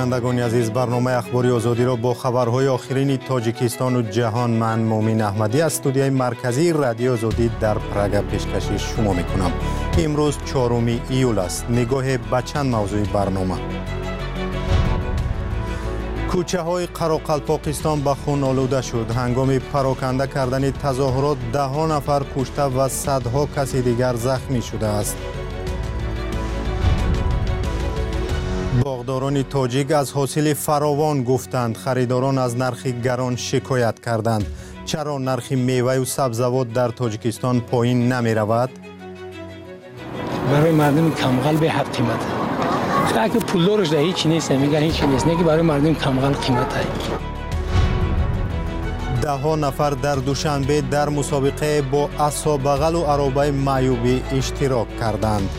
شنوندگان عزیز، برنامه اخباری آزادی را با خبرهای آخرین تاجیکستان و جهان من مومین احمدی از استودیوی مرکزی رادیو آزادی در پراگ پیشکش شما میکنم. امروز 4 ایول است. نگاه به چند موضوع برنامه. کوچه های قراقلپاکستان به خون آلوده شد. هنگام پراکنده کردن تظاهرات 10 نفر کشته و صدها کسی دیگر زخمی شده است. باغداران تاجیک از حاصل فراوان گفتند. خریداران از نرخ گران شکایت کردند. چرا نرخ میوه و سبزیجات در تاجیکستان پایین نمی رود؟ برای مردم کمغل به حد قیمت. خیلی که پولدارش ده هیچی نیست، میگن هیچی نیست، نه که برای مردم کمغل قیمت هست. 10 نفر در دوشنبه در مسابقه با عصا بغل و عرابه معیوبی اشتراک کردند.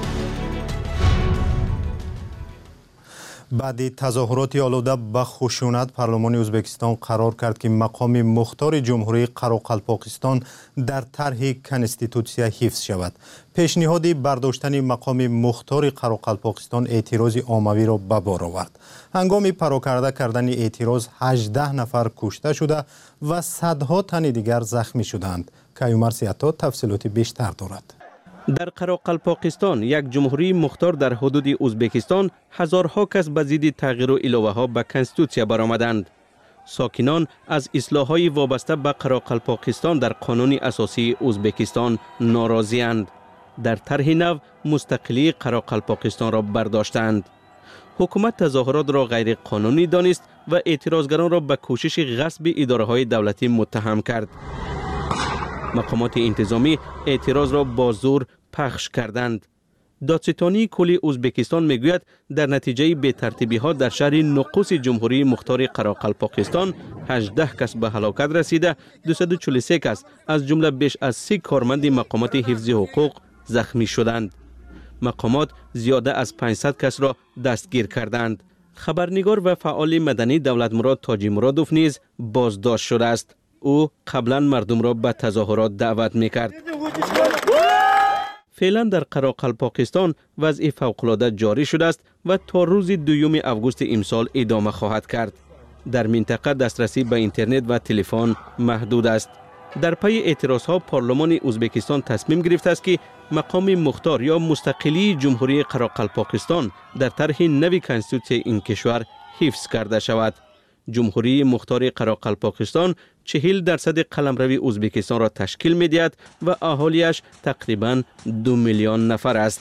بعد تظاهرات آلوده به خشونت، پارلمان ازبکستان قرار کرد که مقام مختار جمهوری قراقلپاکستان در طرح کنستیتوسیا حفظ شود. پیشنهاد برداشتن مقام مختار قراقلپاکستان اعتراض عمومی را به بار آورد. هنگام پراکنده کردن اعتراض 18 نفر کشته شده و صدها تن دیگر زخمی شدند. کیومرث عطا تفصیلات بیشتر دارد. در قراقلپاکستان، یک جمهوری مختار در حدود ازبکستان، هزارها کس به ضد تغییر و علاوه ها به کنستیتوسیا برآمدند. ساکنان از اصلاح‌های وابسته به قراقلپاکستان در قانون اساسی ازبکستان ناراضی‌اند. در طرح نو مستقلی قراقلپاکستان را برداشتند. حکومت تظاهرات را غیر قانونی دانست و اعتراضگران را به کوشش غصب اداره‌های دولتی متهم کرد. مقامات انتظامی اعتراض را با زور پخش کردند. دادستانی کل ازبکستان میگوید در نتیجه بی‌ترتیبی ها در شهر نقوس جمهوری مختار قراقلپاکستان 18 کس به هلاکت رسیده، 243 کس از جمله بیش از 30 کارمند مقامات حفظی حقوق زخمی شدند. مقامات زیاده از 500 کس را دستگیر کردند. خبرنگار و فعال مدنی دولتمراد تاجی مرادوف نیز بازداشت شده است. او قبلا مردم را به تظاهرات دعوت میکرد. فعلا در قراقلپاکستان وضع فوق‌العاده جاری شده است و تا روز 2 اوگوست امسال ادامه خواهد کرد. در منطقه دسترسی به اینترنت و تلفن محدود است. در پی اعتراضها پارلمان ازبکستان تصمیم گرفته است که مقام مختار یا مستقلی جمهوری قراقلپاکستان در طرح نوی کنستیتوسیای این کشور حفظ کرده شود. جمهوری مختار قراقلپاکستان 40% قلمرو ازبکستان را تشکیل می‌دهد و اهالیش تقریباً 2 میلیون نفر است.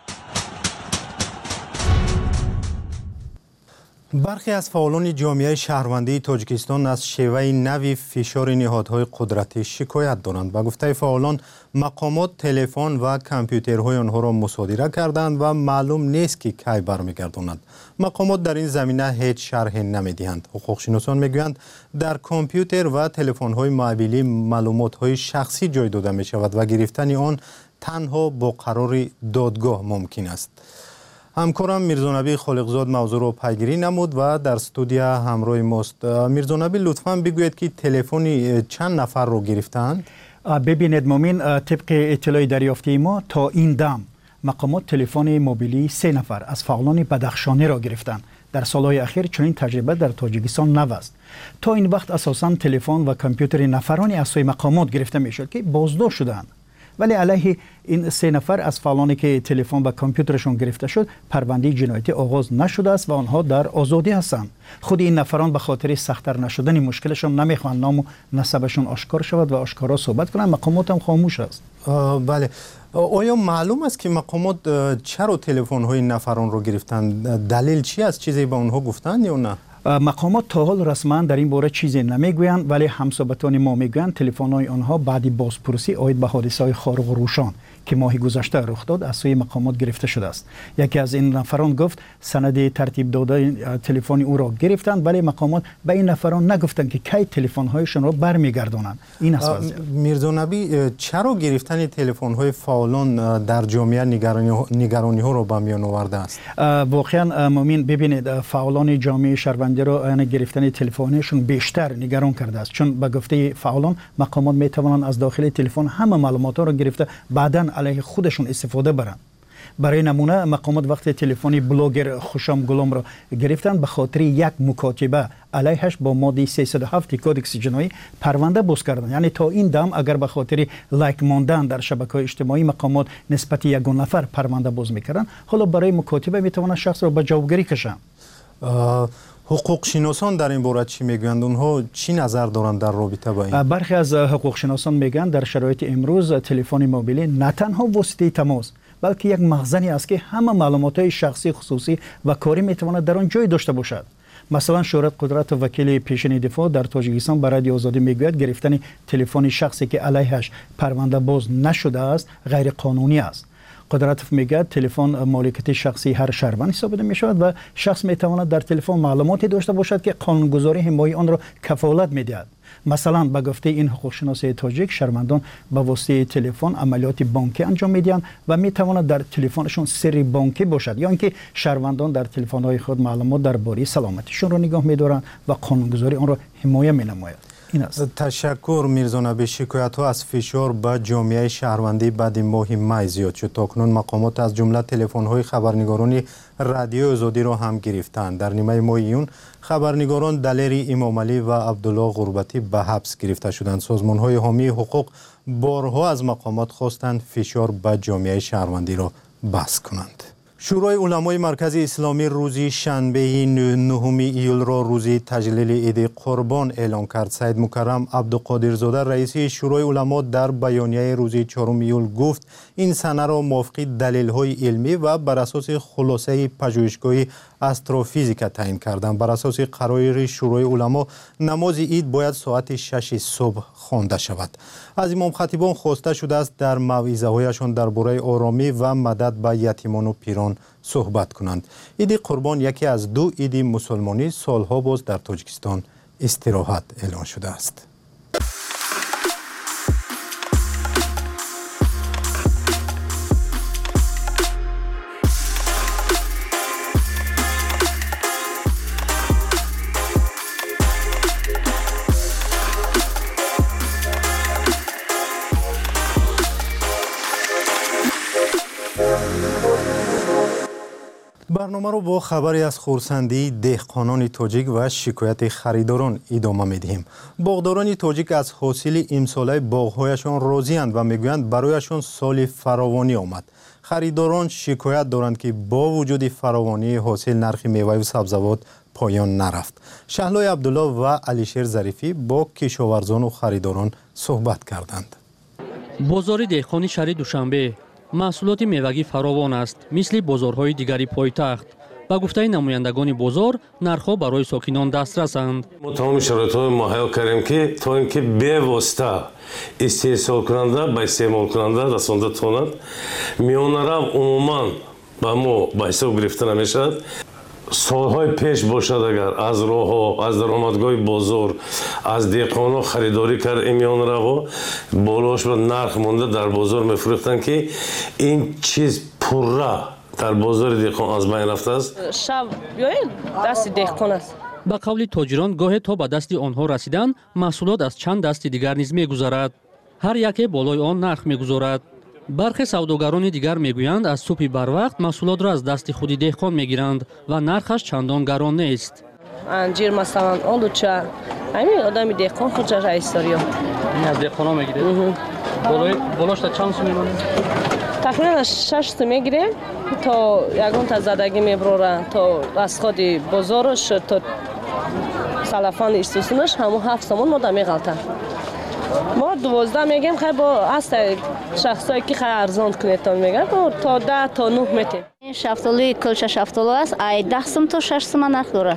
برخی از فعالان جامعه شهروندی تاجیکستان از شیوه نوی فشار نهادهای قدرتی شکایت دارند. به گفته فعالان، مقامات تلفن و کامپیوترهای آنها را مصادره کردند و معلوم نیست که کی برمیگردانند. مقامات در این زمینه هیچ شرح نمیدهند. حقوقشناسان میگویند در کامپیوتر و تلفن‌های موبیلی معلومات‌های شخصی جای داده می شود و گرفتن آن تنها با قرار دادگاه ممکن است. همکارم میرزانبی خالقزاد موضوع را پیگیری نمود و در استودیو همراه ماست. میرزانبی، لطفاً بگویید که تلفنی چند نفر رو گرفتند؟ ببینید مومین، طبق اطلاع دریافتی ما تا این دم مقامات تلفن موبیلی 3 نفر از فعالان بدخشانی را گرفتند. در سالهای اخیر چنین تجربه در تاجیکستان نو است. تا این وقت اساساً تلفن و کامپیوتر نفرانی از سوی مقامات گرفته میشد که بازداشت شدند. ولی علیه این 3 نفر از فعالانی که تلفن و کامپیوترشون گرفته شد پرونده جنایتی آغاز نشده است و آنها در آزادی هستند. خود این نفران به خاطر سخت‌تر نشدن مشکلشون نمیخوان نام و نسبشون آشکار شود و آشکارا صحبت کنند. مقامات هم خاموش است. بله. آیا معلوم است که مقامات چرا تلفن‌های نفران رو گرفتند؟ دلیل چی است؟ چیزی به اونها گفتند یا نه؟ مقامات تا حال رسما در این باره چیزی نمیگویند، ولی همصحبتان ما میگویند تلفن‌های آنها بعد بازپرسی عاید به حادثه‌های خارق الروشن که ماه گذشته رخ داد از سوی مقامات گرفته شده است. یکی از این نفران گفت سند ترتیب داده تلفن او را گرفتند، ولی مقامات به این نفران نگفتند که کی تلفن‌هایشان را برمیگردانند. این است وضعیت. میرزانبی، چرا گرفتن تلفن‌های فعالان در جامعه نگرانی‌ها را به میان آورده است؟ واقعا مومین، ببینید فعالان جامعه شهروندی را گرفتن تلفن‌هایشون بیشتر نگران کرده است، چون به گفته فعالان مقامات میتوانند از داخل تلفن همه معلومات را گرفته بعداً علیه خودشون استفاده برند. برای نمونه مقامات وقت تلفن بلاگر خوشام گلام را گرفتند به خاطر یک مکاتبه علیهش با ماده 307 کودکس جنایی پرونده باز کردند. یعنی تا این دم اگر به خاطر لایک ماندن در شبکه‌های اجتماعی مقامات نسبت یک نفر پرونده باز میکردند، حالا برای مکاتبه میتوانند شخص را به جوابگیری کشند. حقوق شناسان در این باره چی میگویند؟ اونها چی نظر دارند در رابطه با این؟ برخی از حقوق شناسان میگن در شرایط امروز تلفن موبیلی نه تنها واسطه تماس بلکه یک مخزنی است که همه معلومات‌های شخصی، خصوصی و کاری میتواند در آن جای داشته باشد. مثلا شهرت قدرت وکیل پیشین دفاع در تاجیکستان برای آزادی میگوید گرفتن تلفن شخصی که علیهش پرونده باز نشده است غیر قانونی است. قدرت میگه تلفن مالکیت شخصی هر شهروند حساب می شود و شخص می تواند در تلفن معلوماتی داشته باشد که قانونگذاری حمایت آن را کفالت میدهد. مثلا به گفته این حقوق شناس تاجیک شهروندان به واسطه تلفن عملیات بانکی انجام میدهند و می تواند در تلفنشون سری بانکی باشد یا اینکه شهروندان در تلفن‌های خود معلومات درباره سلامتیشون را نگاه می‌دارند و قانونگذاری آن را حمایت می‌نماید. تشکر میرزا نبی. شکایت ها از فشار به جامعه شهروندی بعد ماه می زیاد شد. تاکنون مقامات از جمله تلفن های خبرنگاران رادیو آزادی را هم گرفتند. در نیمه ماه ایون خبرنگاران دلیری امام علی و عبدالله غربتی به حبس گرفته شدند. سازمان های حامی حقوق بارها از مقامات خواستند فشار به جامعه شهروندی را بس کنند. شورای علمای مرکز اسلامی روزی شنبه 9 ایول را روزی تجلیل عید قربان اعلان کرد. سید مکرم عبدالقادرزاده رئیس شورای علما در بیانیه روزی 4 ایول گفت این سنه را موافق دلیل‌های علمی و بر اساس خلاصه پژوهشگاهی استروفیزیک تعیین کردند. بر اساس قرار شورای علما نماز عید باید ساعت 6 صبح خوانده شود. از امام خطیبان خواسته شده است در موعظه‌هایشان درباره آرامی و مدد به یتیمان و پیران صحبت کنند. عید قربان یکی از دو عید مسلمانی سالها باز در تاجیکستان استراحت اعلان شده است. برنامه رو با خبری از خرسندی دهقانان تاجیک و شکایت خریداران ادامه می‌دهیم. باغداران تاجیک از حاصل امساله باغ‌هایشان راضی‌اند و میگویند برایشان سال فراوانی آمد. خریداران شکایت دارند که با وجود فراوانی حاصل نرخ میوه و سبزیجات پایان نرفت. شهلای عبدالله و علیشیر ظریفی با کشاورزان و خریداران صحبت کردند. بازار دهقانی شهر دوشنبه محصولات میوگی فراوان است مثل بازارهای دیگری پایتخت. با گفته نمایندگان بازار نرخ‌ها برای ساکنان دسترسند. ما تمام شرایط‌ها مهیا کردیم که تا اینکه به واسطه استحصال کننده به استعمال کننده رسانده تواند میانه رو عموما با ما به حساب گرفته نمیشد. سالهای پیش باشد اگر از راه‌ها از درآمدگاه بازار از دهقانا خریداری کرد میان رو بالاش و نرخ مونده در بازار میفروختند که این چیز پره در بازار دهقان از بین رفته است. شب بیاین دست دهقان است. با قول تاجران گاهی تا به دست آنها رسیدن محصولات از چند دست دیگر نیز میگذرد. هر یک بالای آن نرخ میگذارد. برخی سوداگران دیگر میگویند از صبح بر وقت محصولات را از دست خود دهقان میگیرند و نرخش چندان گران نیست. انجیر مثلا آلوچه همین آدم دهقان خودش رئیس داریم. این از دهقانا میگیره. بالاش تا چند سو میمونه؟ تقریبا 6 تا میگیره تا یگان تا زدگی میبرورن تا از خود بازارش تا سلفان استوسنش همو 7 سومون ما دا میغلطن. ما 12 میگیم خیلی با است شخصایی که خیلی ارزان کنید تا میگن تا 10 تا 9 میتیم. این شفتالی کلچه شفتالو است ای 10 سوم تا 6 سوم نرخ داره.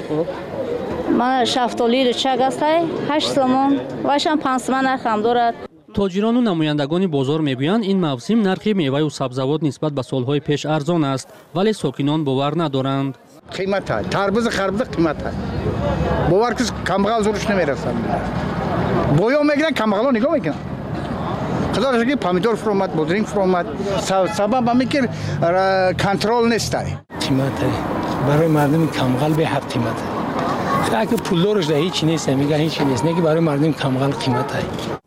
من شفتالی رو چک است 8 سوم واشم 5 سوم نرخ هم دارد. تاجران و نمایندگان بازار میگویند این موسم نرخ میوه و سبزیجات نسبت به سالهای پیش ارزان است ولی ساکنان باور ندارند. قیمت های تربوز خربزه قیمت های باور کس کمغال زورش نمیرسند. بویا میگیرن کمغالا نگاه میکنن. خدا را شکر پامیدور فرومد بودرینگ فرومد سبب همین که کنترل نیست. قیمت برای مردم کمغال به حق قیمت. خیلی که پول دارش ده هیچی نیست میگن هیچی نیست. نه که برای مردم کمغال قیمت.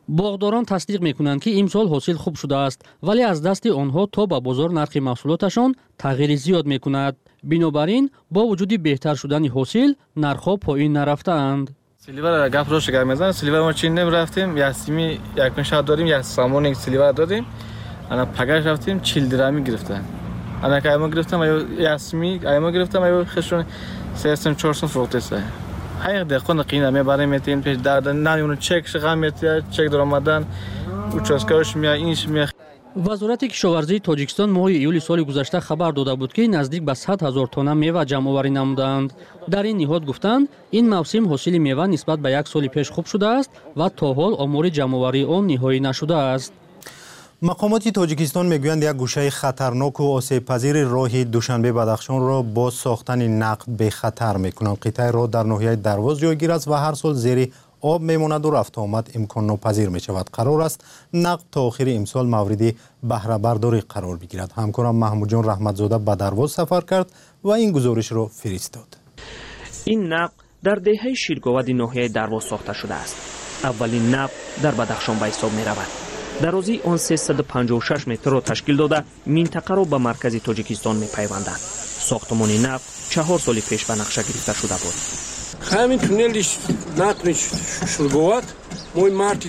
باغداران تصدیق میکنند که امسال حاصل خوب شده است ولی از دست آنها تا به بازار نرخ محصولاتشان تغییر زیاد میکند. بنابراین با وجود بهتر شدن حاصل نرخ‌ها پایین نرفتند. سیلیور گپ روش گرم میزنه. سیلیور ما چین رفتیم یا سیمی یک شاد داریم یا سامون یک سیلیور دادیم. انا پگاش رفتیم 40 درهمی گرفتن. انا که ما گرفتم یا سیمی ما گرفتم یا خشون 3400 فروخته است. هاي دقیقاً قیمت میبریم میتین پیش در نمیونه چک شغل میتیه چک درآمدن اوچاسکاش میاد اینش میاد. وزارت کشاورزی تاجیکستان ماه ایول سال گذشته خبر داده بود که نزدیک به 100,000 تن میوه جمع آوری نمودند. در این نهاد گفتند این موسم حاصل میوه نسبت به یک سال پیش خوب شده است و تا حال آمار جمع آوری آن نهایی نشده است. مقامات تاجیکستان میگویند یک گوشه خطرناک و آسیب‌پذیر راه دوشنبه بدخشان را با ساختن نقب به خطر میکنند. قطعه راه در ناحیه درواز جایگیر است و هر سال زیر آب میماند و رفت آمد امکان ناپذیر می شود. قرار است نقب تا آخر امسال مورد بهره برداری قرار بگیرد. همکارم محمود جان رحمتزاده به درواز سفر کرد و این گزارش را فرستاد. این نقب در دهه شیرگاود ناحیه درواز ساخته شده است. اولین نقب در بدخشان به حساب می رود. درازی آن 356 متر را تشکیل داده منطقه را به مرکز تاجیکستان می پیوندد. ساختمان نقب 4 سال پیش به نقشه گرفته شده بود. همین تونلش نقل شیرگاود مای مارت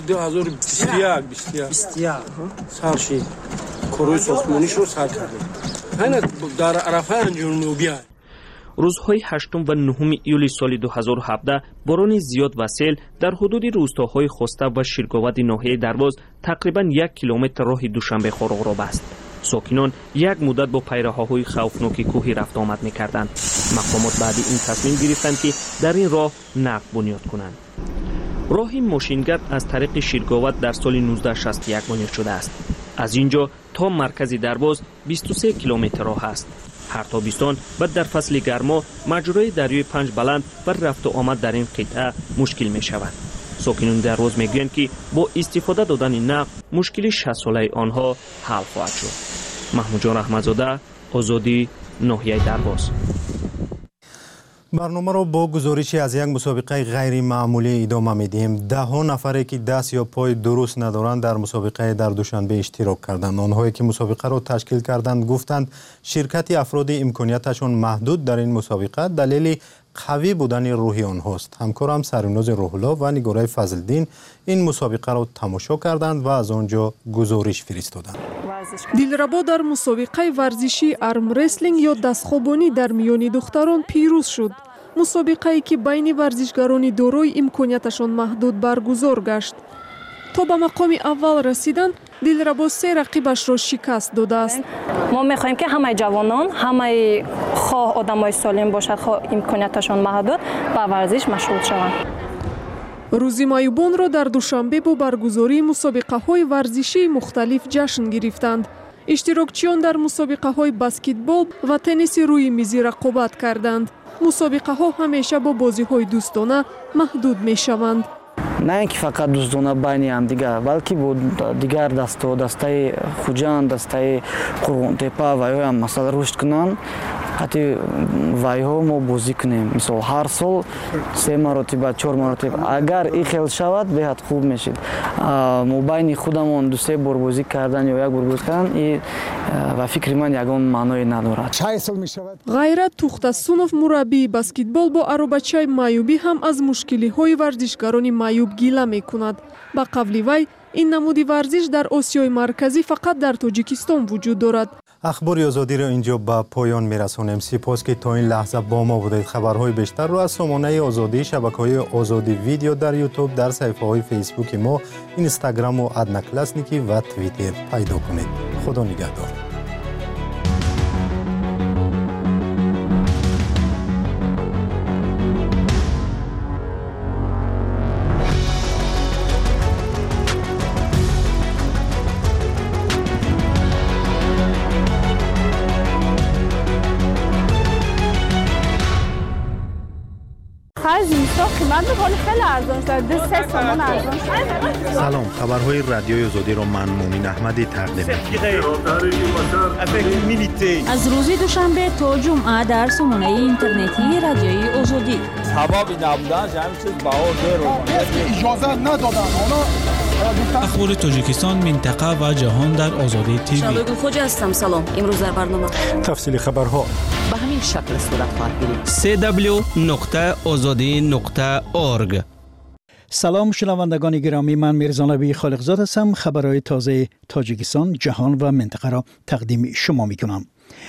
2021 سال شد. کارهای ساختمانیش رو سر کردیم. همین در عرفه انجام نوبیه. روزهای 8 و 9 ایول سال 2017 باران زیاد و سیل در حدود روستاهای خسته و شیرگاود ناحیه درواز تقریبا 1 کیلومتر راه دوشنبه خارق را بست. ساکنان یک مدت با پیراهن‌های خوفناک کوهی رفت آمد می‌کردند. مقامات بعد این تصمیم گرفتند که در این راه نقب بنیاد کنند. راه ماشینگرد از طریق شیرگاود در سال 1961 بنیاد شده است. از اینجا تا مرکز درواز 23 کیلومتر راه است. هر تابستان و در فصل گرما مجرای دریای پنج بلند و رفت و آمد در این قطعه مشکل می شود. ساکنان درواز میگویند که با استفاده دادن نقب مشکل 60 ساله آنها حل خواهد شد. محمود جان رحمتزاده، آزادی، ناحیه درواز. برنامه را با گزارشی از یک مسابقه غیر معمولی ادامه میدیم. 10 نفری که دست یا پای درست ندارند در مسابقه در دوشنبه اشتراک کردند. آنهایی که مسابقه را تشکیل کردند گفتند شرکت افراد امکانیتشان محدود در این مسابقه دلیل قوی بودن روحی آنهاست. همکارم سریناز روح‌الله و نگارای فضل‌الدین این مسابقه را تماشا کردند و از آنجا گزارش فرستادند. دلربا در مسابقه ورزشی آرم رسلینگ یا دستخوابانی در میان دختران پیروز شد. مسابقه‌ای که بین ورزشکاران دارای امکانیتشان محدود برگزار گشت. تا به مقام اول رسیدن دلربا 3 رقیبش را شکست داده است. ما می‌خواهیم که همه جوانان، همه خواه آدمای سالم باشد، خواه امکانیتشان محدود به ورزش مشغول شوند. روز مایوبان را در دوشنبه با برگزاری مسابقه‌های ورزشی مختلف جشن گرفتند. اشتراکچیان در مسابقه‌های بسکتبال و تنیس روی میزی رقابت کردند. مسابقه‌ها همیشه با بازی‌های دوستانه محدود می‌شوند. نه اینکه فقط دوستانه بین هم دیگر بلکه با دیگر دستای خوجان، دستای قرغون‌تپه و یا هم مثلا رشد کنن حتی وای‌ها ما بازی کنیم. مثلا هر سال 3 مرتبه 4 مرتبه اگر این خیل شود بهت خوب میشید. ما بین خودمون 2-3 بار بازی کردن یا 1 بار بازی کردن و فکر من یگان معنی ندارد. غیرت توختسونов مربی بسکتبال با аробачаи майюбӣ هم از مشکلی‌های ورزشکاران майюб گیله می‌کند. با قولی وی این نمودی ورزش در آسیای مرکزی فقط در تاجیکستان وجود دارد. اخبار آزادی را اینجا به پایان میرسانیم. سپاس که تا این لحظه با ما بودید. خبرهای بیشتر را از سامانه آزادی، شبکه‌های آزادی ویدیو در یوتیوب، در صفحه‌های فیسبوک ما، اینستاگرام و ادنکلاسنیکی و توییتر پیدا کنید. خدا نگهدار. سلام، خبرهای رادیوی آزادی را من مومن احمدی تقدیم می‌کنم. از روز دوشنبه تا جمعه در سامانه اینترنتی رادیوی آزادی. سبب نبودن همین چیز باور رو اجازه ندادن. اونا اخبار تاجیکستان، منطقه و جهان در آزادی تیوی. شادو خوجا هستم. سلام. امروز در برنامه تفصیل خبرها به همین شکل صورت خواهد گرفت. www.azadi.org. سلام شنوندگان گرامی، من میرزا نبی خالقزاد هستم. خبرهای تازه تاجیکستان، جهان و منطقه را تقدیم شما میکنم.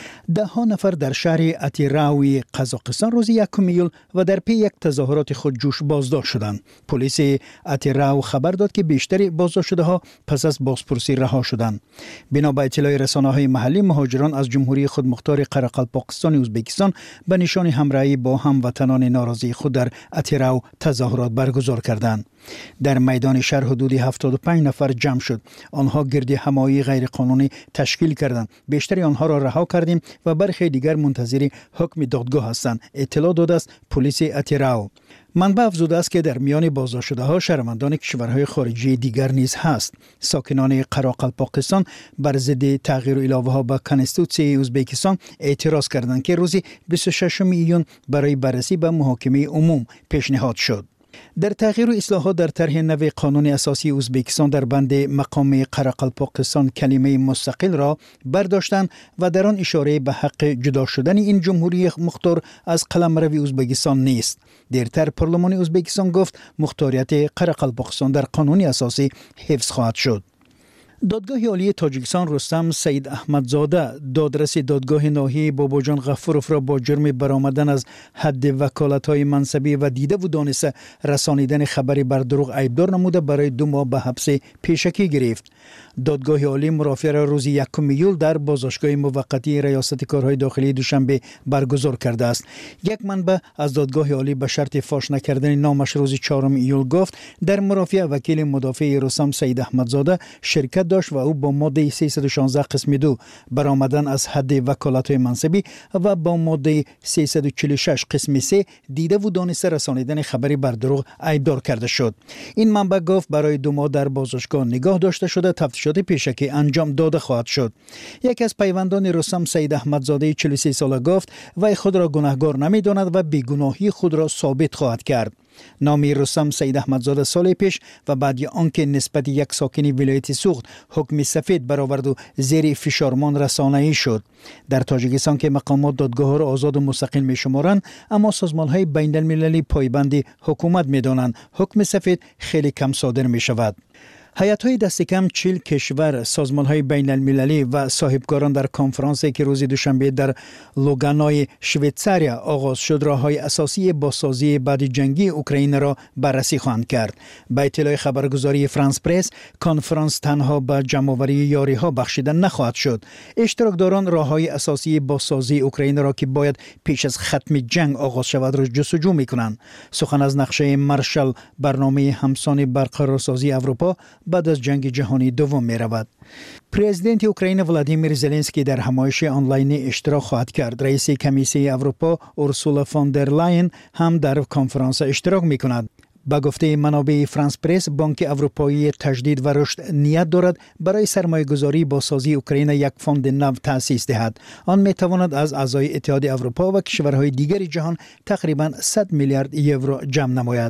10 نفر در شهر اتیراوی قزاقستان روز 1 ایول و در پی یک تظاهرات خودجوش بازداشت شدند. پلیس اتیراو خبر داد که بیشتر بازداشت شده ها پس از بازپرسی رها شدند. بنا به اطلاع رسانه‌های محلی، مهاجران از جمهوری خودمختار قرقلپاکستان ازبکستان به نشان همراهی با هموطنان ناراضی خود در اتیراو تظاهرات برگزار کردند. در میدان شهر حدود 75 نفر جمع شد. آنها گرد همایی غیرقانونی تشکیل کردند. بیشتر آنها را رها کردیم و برخی دیگر منتظر حکم دادگاه هستند. اطلاع داده است پلیس اتیراو. منبع افزوده است که در میان بازداشت شده ها شهروندان کشورهای خارجی دیگر نیز هست. ساکنان قراقلپاکستان بر ضد تغییر العلوه ها به کنستیتوسیون ازبکستان اعتراض کردند که روز 26 ایون برای بررسی به محاکمه عموم پیشنهاد شد. در تغییر و اصلاحات در طرح نو قانون اساسی ازبکستان در بند مقام قراقلپاکستان کلمه مستقل را برداشتند و در آن اشاره به حق جدا شدن این جمهوری مختار از قلمرو ازبکستان نیست. دیرتر پارلمان ازبکستان گفت مختاریت قراقلپاکستان در قانون اساسی حفظ خواهد شد. دادگاه عالی تاجیکستان رستم سید احمدزاده دادرس دادگاه ناحیه باباجان غفوروف را با جرم برآمدن از حد وکالت‌های منصبی و دیده و دانسته رسانیدن خبری بر دروغ ایبدار نموده برای 2 ماه به حبس پیشکی گرفت. دادگاه عالی مرافعه را روز 1 ایول در بازداشتگاه موقتی ریاست کارهای داخلی دوشنبه برگزار کرده است. یک منبع از دادگاه عالی به شرط فاش نکردن نامش روز 4 ایول گفت در مرافعه وکیل مدافع رستم سید احمدزاده شرکت داشت و او با ماده 316 قسم 2 برآمدن از حد وکالت‌های منصبی و با ماده 346 قسم 3 دیده و دانسته رسانیدن خبری بر دروغ ایبدار کرده شد. این منبع گفت برای 2 ماه در بازداشتگاه نگاه داشته شده، تفتیشات پیشکی انجام داده خواهد شد. یکی از پیوندان رستم سید احمدزاده 43 ساله گفت وی خود را گناهکار نمی‌داند و بیگناهی خود را ثابت خواهد کرد. نام رستم سید احمدزاده سال پیش و بعد آنکه نسبت یک ساکن ولایت سوخت حکم سفید برآورد و زیر فشارمان رسانه‌ای شد. در تاجیکستان که مقامات دادگاه را آزاد و مستقل می‌شمارند، اما سازمان‌های بین‌المللی پایبند حکومت می‌دانند حکم سفید خیلی کم صادر می‌شود. هیئت‌های دست کم 40 کشور، سازمان‌های بین‌المللی و صاحبکاران در کنفرانسی که روز دوشنبه در لوگانای شویتزاریا آغاز شد، راه‌های اساسی بازسازی بعد جنگی اوکراین را بررسی خواهند کرد. به اطلاع خبرگزاری فرانس پرس، کنفرانس تنها به جمع‌آوری یاری‌ها بخشیده نخواهد شد. اشتراکداران راه‌های اساسی بازسازی اوکراین را که باید پیش از ختم جنگ آغاز شود را جستجو می‌کنند. سخن از نقشه مارشال، برنامه همسان برقرارسازی اروپا بعد از جنگ جهانی دوم می رود. پرزیدنت اوکراین ولادیمیر زلنسکی در همایش آنلاین اشتراک خواهد کرد. رئیس کمیسیون اروپا اورسولا فون در لاین هم در کنفرانس اشتراک می کند. با گفته منابع فرانس پرس، بانک اروپایی تجدید و رشد نیت دارد برای سرمایه‌گذاری با سازی اوکراین یک فاند نو تأسیس دهد. آن می تواند از اعضای اتحاد اروپا و کشورهای دیگر جهان تقریباً 100 میلیارد یورو جمع نماید.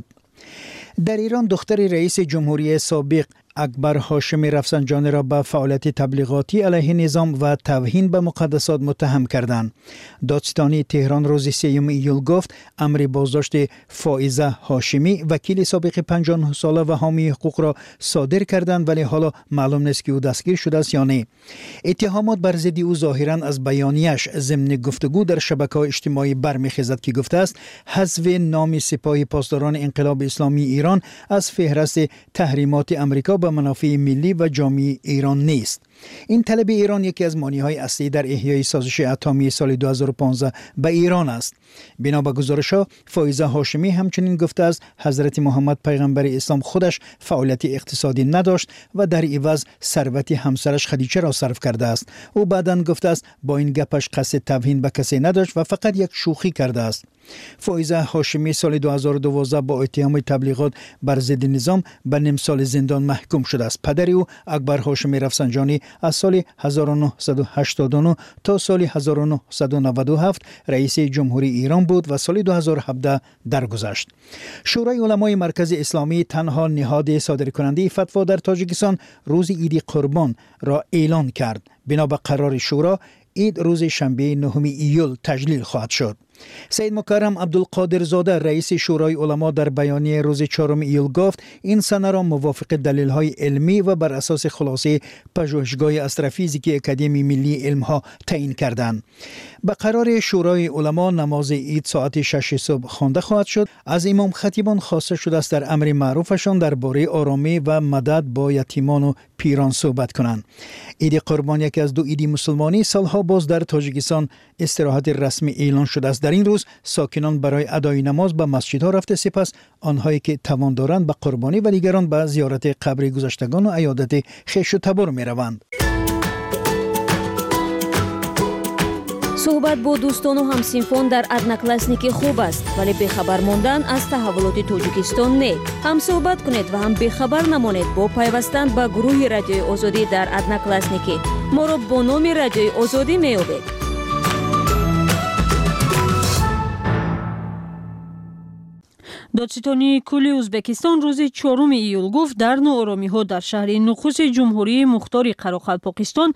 در ایران دختر رئیس جمهوری سابق اکبر هاشمی رفسنجانی را به فعالیت تبلیغاتی علیه نظام و توهین به مقدسات متهم کردند. دادستانی تهران روز 3 ایول گفت امر بازداشت فائزه هاشمی وکیل سابق 59 ساله و حامی حقوق را صادر کردند، ولی حالا معلوم نیست که او دستگیر شده است یا نه. اتهامات بر ضد او ظاهرا از بیانیه‌اش ضمن گفتگو در شبکه‌های اجتماعی برمیخیزد که گفته است حذف نام سپاه پاسداران انقلاب اسلامی ایران از فهرست تحریمات آمریکا به منافع ملی و جامعه ایران نیست. این طلب ایران یکی از مانع‌های اصلی در احیای سازش اتمی سال 2015 به ایران است. بنا به گزارش‌ها، فائزه هاشمی همچنین گفته است حضرت محمد پیغمبر اسلام خودش فعالیت اقتصادی نداشت و در عوض ثروت همسرش خدیجه را صرف کرده است. او بعداً گفته است با این گپش قصد توهین به کسی نداشت و فقط یک شوخی کرده است. فائزه هاشمی سال 2012 با اتهام تبلیغات بر ضد نظام به نیم سال زندان محکوم شده است. پدر او اکبر هاشمی رفسنجانی از سال 1989 تا سال 1997 رئیس جمهوری ایران بود و سال 2017 درگذشت. شورای علمای مرکز اسلامی تنها نهاد صادرکننده فتوا در تاجیکستان روز عید قربان را اعلان کرد. بنا به قرار شورا عید روز شنبه 9 ایول تجلیل خواهد شد. سید مکرم عبدالقادر زاده رئیس شورای علما در بیانیه روز 4 ایول گفت این سنه را موافق دلایل علمی و بر اساس خلاصه پژوهشگاه استرافیزیک اکادمی ملی علمها تعیین کردند. به قرار شورای علما نماز عید ساعت 6 صبح خوانده خواهد شد. از امام خطیبان خواسته شده است در امر معروفشان درباره آرامی و مدد با یتیمان و پیران صحبت کنند. عید قربان یکی از دو عید مسلمانی سالها باز در تاجیکستان استراحت رسمی اعلان شده است. در این روز ساکنان برای ادای نماز به مسجدها رفته، سپس آنهایی که توان دارند به قربانی و دیگران به زیارت قبر گذشتگان و عیادت خویش و تبر می روند. صحبت با دوستان و همسینفون در ادناکلاسنیکی خوب است، ولی بخبر ماندن از تحولات تاجیکستان نه. هم صحبت کنید و هم بخبر نمانید با پیوستن به گروه رادیوی آزادی در ادناکلاسنیکی. ما را با نام رادیوی آزادی می‌یابید. دادستانی کلی ازبکستان روز 4 ایول گفت در ناآرامی‌ها در شهر نخست جمهوری مختار قراقلپاکستان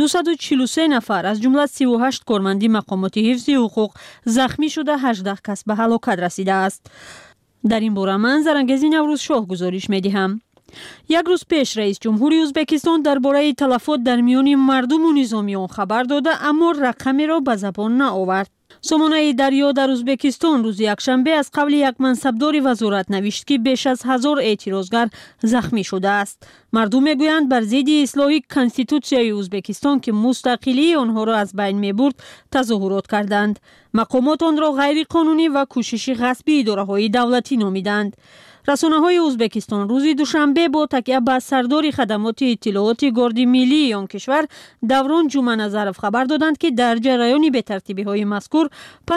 243 نفر از جمله 38 کارمندی مقامات حفظ حقوق زخمی شده، 18 کس به هلاکت رسیده است. در این باره من زرنگزی نوروز شاه گزارش می‌دهم. یک روز پیش رئیس جمهوری ازبکستان درباره تلفات در میان مردم و نظامیان خبر داده، اما رقمی را به زبان نآورد. سامانه دریا در ازبکستان روز یکشنبه از قبل یک منصبدار وزارت نوشت که بیش از 1000 اعتراضگر زخمی شده است. مردم میگویند بر ضد اصلاح کنستیتوسیای ازبکستان که مستقلی آنها را از بین میبرد تظاهرات کردند. مقامات آن را غیر قانونی و کوشش غصبی اداره‌های دولتی نامیدند. رسانه‌های ازبکستان روز دوشنبه با تکیه بر سردار خدمات اطلاعات گارد ملی آن کشور دوران جمعه نظرف خبر دادند که در جریان بی‌ترتیبی‌های مذکور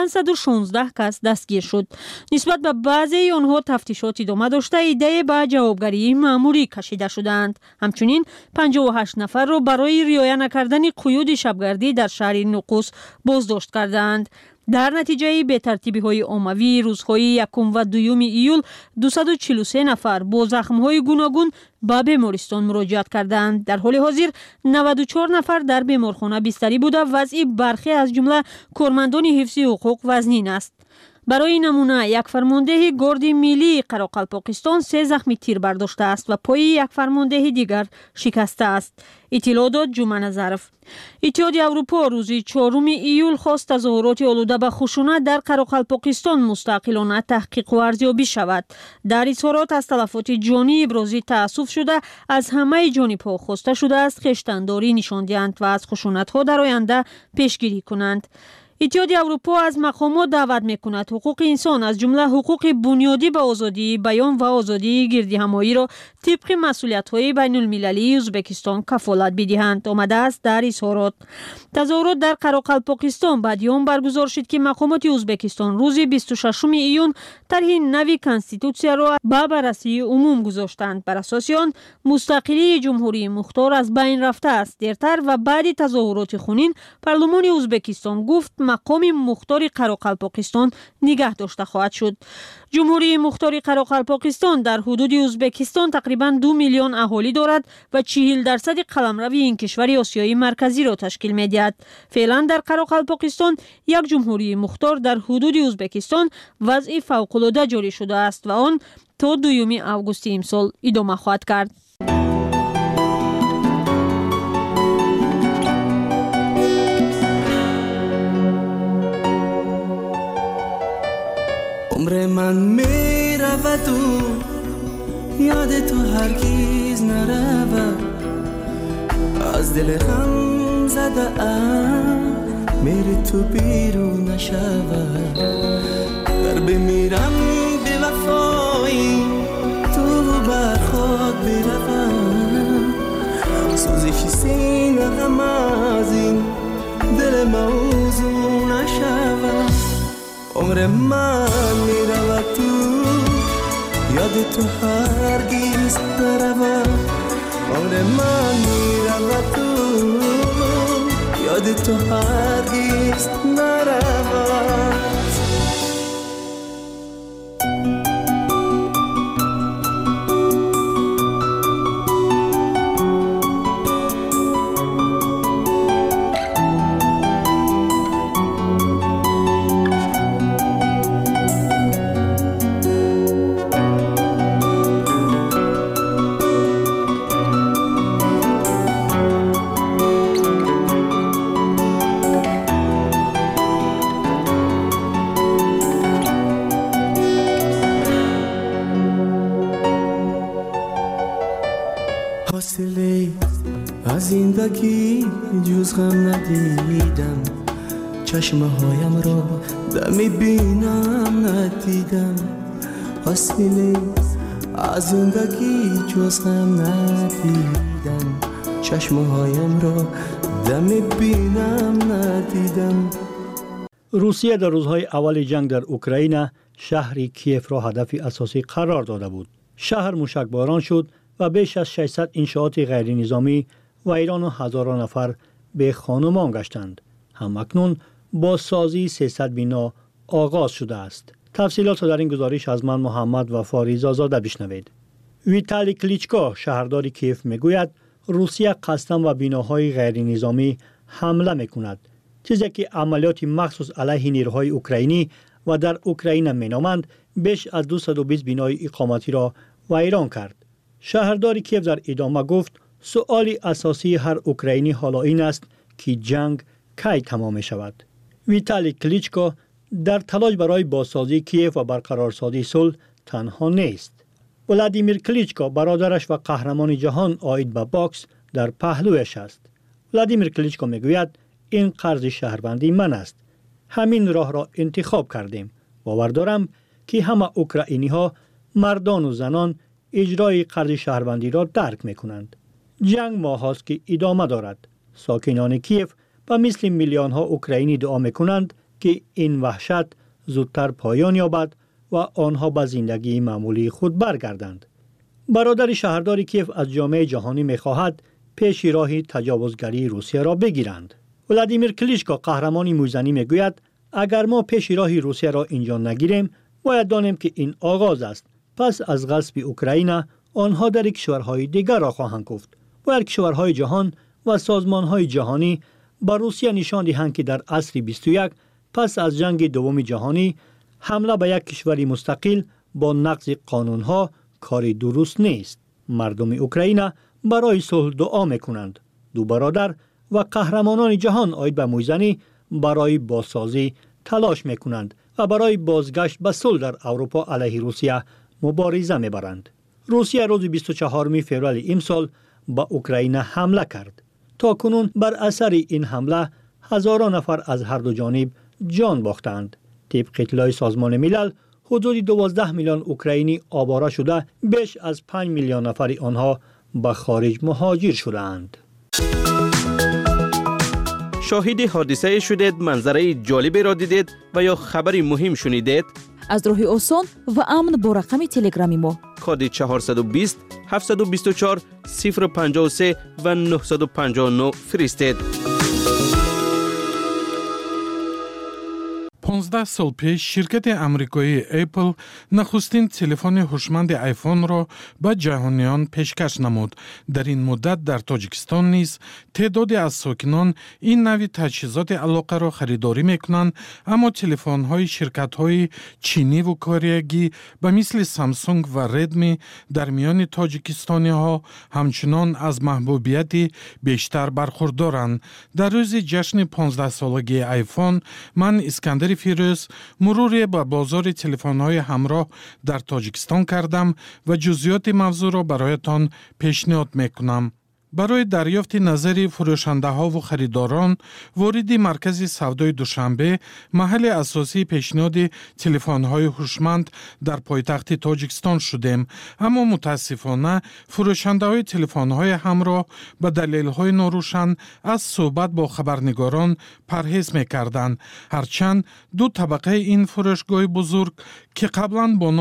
516 کس دستگیر شد. نسبت به بعضی آنها تفتیشات ادامه داشته، ایده به جوابگری مأموری کشیده شدند. همچنین 58 نفر را برای رعایت نکردن قیود شبگردی در شهر نقوس بازداشت کردند. در نتیجه بی‌ترتیبی‌های عمومی روزهای 1 و 2 ایول 243 نفر با زخم‌های گوناگون به بیمارستان مراجعت کردند. در حال حاضر 94 نفر در بیمارخانه بستری بوده، وضع برخی از جمله کارمندان حفظ حقوق وزنین است. برای نمونه یک فرمانده گارد ملی قراقلپاکستان 3 زخم تیر برداشته است و پای یک فرمانده دیگر شکسته است. اطلاع داد جمعه نظرف. اتحاد اروپا روز 4 ایول خواست تظاهرات آلوده به خشونت در قراقلپاکستان مستقلانه تحقیق و ارزیابی شود. در اظهارات از تلفات جانی ابراز تأسف شده، از همه جانب‌ها خواسته شده است خویشتن‌داری نشان دهند و از خشونت‌ها در آینده پیشگیری کنند. اتحاد اروپا از مقامات دعوت می‌کند حقوق انسان از جمله حقوق بنیادی به آزادی بیان و آزادی گردهمایی را طبق مسئولیت‌های بین‌المللی ازبکستان کفالت بدهند. آمده است در اظهارات. تظاهرات در قراقلپاکستان بعدیان برگزار شد که مقامات ازبکستان روز 26 ایون طرح نوی کنستیتوسیا را به بررسی عموم گذاشتند. بر اساس آن مستقلی جمهوری مختار از بین رفته است. دیرتر و بعد تظاهرات خونین پارلمان ازبکستان گفت مقام مختار قراقلپاکستان نگه داشته خواهد شد. جمهوری مختار قراقلپاکستان در حدود ازبکستان تقریباً 2 میلیون اهالی دارد و 40% قلمرو این کشور آسیای مرکزی را تشکیل می‌دهد. فعلا در قراقلپاکستان یک جمهوری مختار در حدود ازبکستان وضع فوق‌العاده جاری شده است و آن تا 2 آگوست امسال ادامه خواهد کرد. عمر من می رود و یاد تو هرگیز نرود، از دل غم زده ام میری تو بیرون نشود. در بمیرم به وفایی تو بر خود بروم، سوزش سینه غم از این دل موضوع نشود. عمر من می رود تو یاد تو هرگیز نرود، عمر من میرود تو یاد تو هرگز نرود حاصله از زندگی جز غم ندیدم چشمه هایم را دمی بینم ندیدم حاصله از زندگی جز غم ندیدم چشمه هایم را دمی بینم ندیدم. روسیه در روزهای اول جنگ در اوکراین شهر کیف را هدف اساسی قرار داده بود. شهر موشکباران شد و بیش از 600 انشاءات غیر نظامی ویران و هزاران نفر به خانمان گشتند. همکنون بازسازی 300 بنا آغاز شده است. تفصیلات در این گزارش از من محمد و فاریزا زاده بشنوید. ویتالی کلیچکو شهردار کیف میگوید روسیه قصداً و بناهای غیر نظامی حمله میکند. چیزی که عملیات مخصوص علیه نیروهای اوکراینی و در اوکراین مینامند بیش از 220 بنای اقامتی را ویران کرد. شهردار کیف در ادامه گفت سؤال اساسی هر اوکراینی حالا این است که جنگ کی تمام می شود. ویتالی کلیچکو در تلاش برای بازسازی کیف و برقرارسازی صلح تنها نیست. ولادیمیر کلیچکو برادرش و قهرمان جهان آید به باکس در پهلویش است. ولادیمیر کلیچکو میگوید این قرض شهروندی من است. همین راه را انتخاب کردیم. باور دارم که همه اوکراینی ها مردان و زنان اجرای قرض شهروندی را درک میکنند. جنگ ماه هاست که ادامه دارد. ساکنان کیف و مثل میلیون ها اوکراینی دعا میکنند که این وحشت زودتر پایان یابد و آنها به زندگی معمولی خود برگردند. برادر شهردار کیف از جامعه جهانی میخواهد پیش راه تجاوزگری روسیه را بگیرند. ولادیمیر کلیچکو قهرمان موزنی میگوید اگر ما پیش راه روسیه را اینجا نگیریم باید دانیم که این آغاز است. پس از غصب اوکراین آنها در کشورهای دیگر را خواهند گفت. باید کشورهای جهان و سازمانهای جهانی با روسیه نشان دهند که در عصر 21 پس از جنگ دوم جهانی حمله به یک کشوری مستقل با نقض قانونها کاری درست نیست. مردم اوکراین برای صلح دعا میکنند. دو برادر و قهرمانان جهان آید به موزنی برای بازسازی تلاش میکنند و برای بازگشت به صلح در اروپا علیه روسیه مبارزه میبرند. روسیه روز 24 فوریه امسال به اوکراین حمله کرد. تا کنون بر اثر این حمله هزاران نفر از هر دو جانب جان باختند. طبق اطلاع سازمان ملل حدود 12 میلیون اوکراینی آواره شده، بیش از 5 میلیون نفر آنها به خارج مهاجر شدند. شاهد حادثه شدید، منظره جالبی را دیدید و یا خبری مهم شنیدید؟ از راه آسان و امن با رقم تلگرامی ما کد 420 724 053 و 959 فرستید. 15 سال پیش شرکت امریکایی اپل نخستین تلفن هوشمند آیفون را به جهانیان پیشکش نمود. در این مدت در تاجیکستان نیز تعدادی از ساکنان این نوع تجهیزات علاقه را خریداری میکنند، اما تلفن‌های شرکت‌های چینی و کره به مثل سامسونگ و ردمی در میان تاجیکستانی‌ها همچنان از محبوبیت بیشتر برخوردارند. در روز جشن 15 سالگی آیفون من اسکندر فیروز مروری به بازار تلفن‌های همراه در تاجیکستان کردم و جزئیات موضوع را برایتان پیشنهاد میکنم. برای دریافت نظر فروشنده ها و خریداران وارد مرکز سودای دوشنبه، محل اساسی پیشنهاد تلفن های هوشمند در پایتخت تاجیکستان شدیم، اما متاسفانه فروشنده های تلفن های همراه به دلیل های ناروشن از صحبت با خبرنگاران پرهیز میکردند. هرچند دو طبقه این فروشگاه بزرگ که قبلا با